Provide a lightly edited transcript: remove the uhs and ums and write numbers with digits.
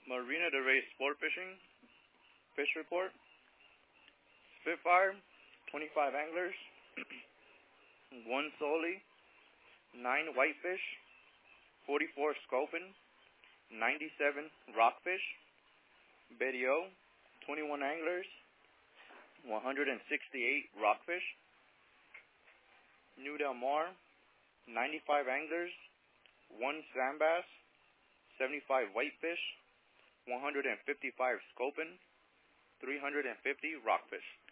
Marina Del Rey Sport Fishing, Fish Report. Spitfire, 25 anglers, 1 soli, 9 whitefish, 44 sculpin, 97 rockfish. Berrios, 21 anglers, 168 rockfish. New Del Mar, 95 anglers, 1 sand bass, 75 whitefish, 155 sculpin, 350 rockfish.